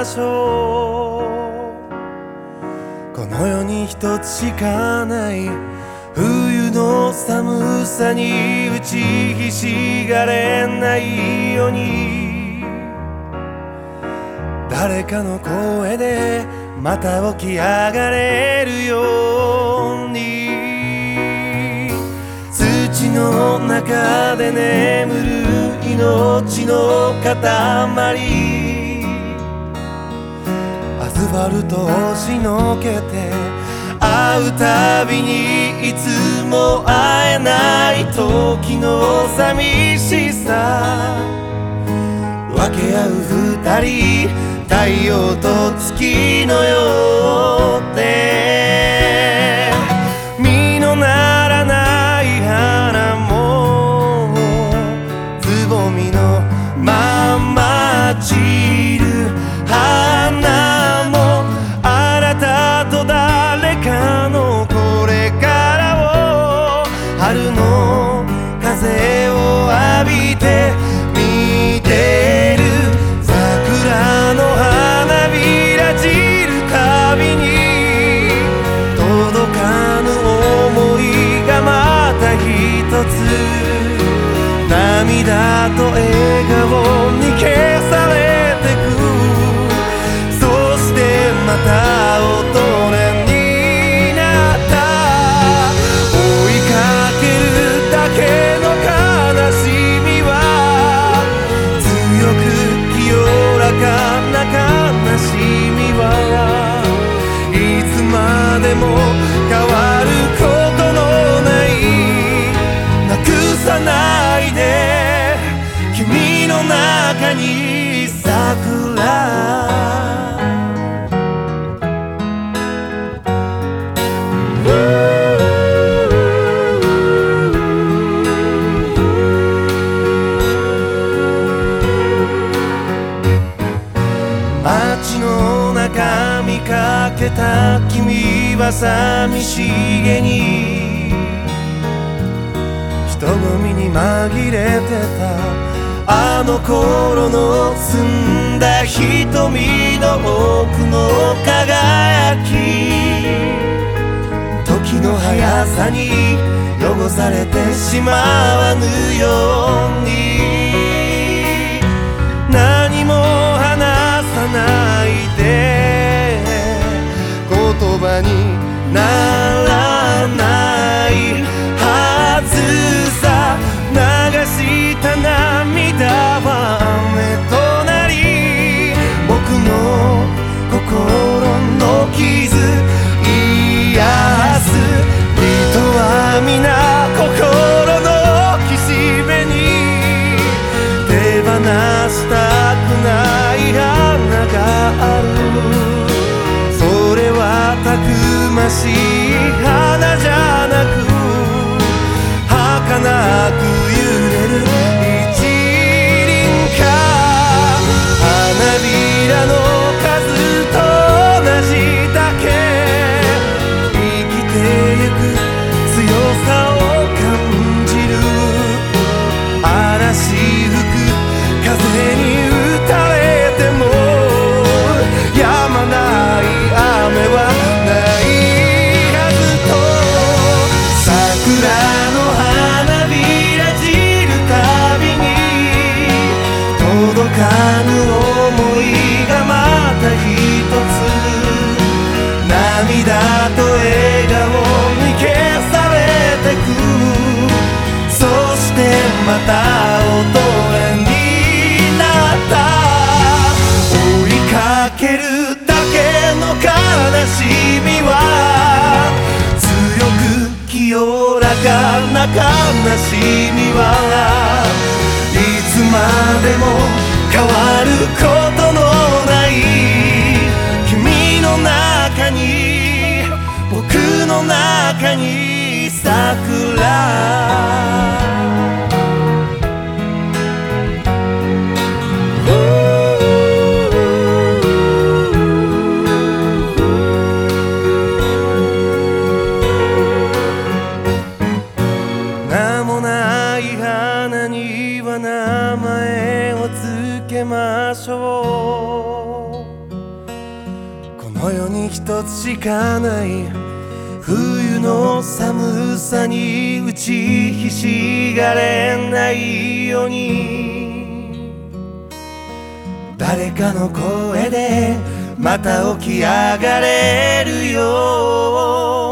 しょう。この世に一つしかない冬の寒さに打ちひしがれないように、誰かの声でまた起き上がれるように、土の中で眠る命の塊、アスファルトを押しのけて会うたびにいつも会えない時の寂しさ、分け合う二人、太陽と月のようで、実のならない花もつぼみのまま散る、花もあなたと誰かのこれからを、春の風を浴びて見てる、桜の花びら散るたびに届かぬ想いがまた一つ、涙と笑顔に消されてく、そしてまた大人になった、追いかけるだけの悲しみは、強く清らかな悲しみはいつまでも変わることのない、なくさないで君の中に桜。街の中見かけた君は寂しげに人混みに紛れてた、あの頃の澄んだ瞳の奥の輝き、時の速さに汚されてしまわぬように、何も話さないで言葉にならないはずさ、流した涙は雨となり、僕の心の傷癒す、人は皆心の岸辺に手放したくない花がある、それはたくましい花じゃなく、儚く揺れる一輪か、花びらの数と同じだけ生きてゆく強さを感じる、嵐吹く風に打たれても止まない雨はないはずと、桜の花びら散るたびに届かぬ想いがまた一つ、涙と笑顔に消されてく、そしてまた大人になった、追いかけるだけの悲しみは、強く清らかな悲しみはいつまでも変わることのない、君の中に僕の中に桜。名もない花には名前をつけましょう。 の世に一つしかない冬の寒さに打ちひしがれないように、誰かの声でまた起き上がれるよ。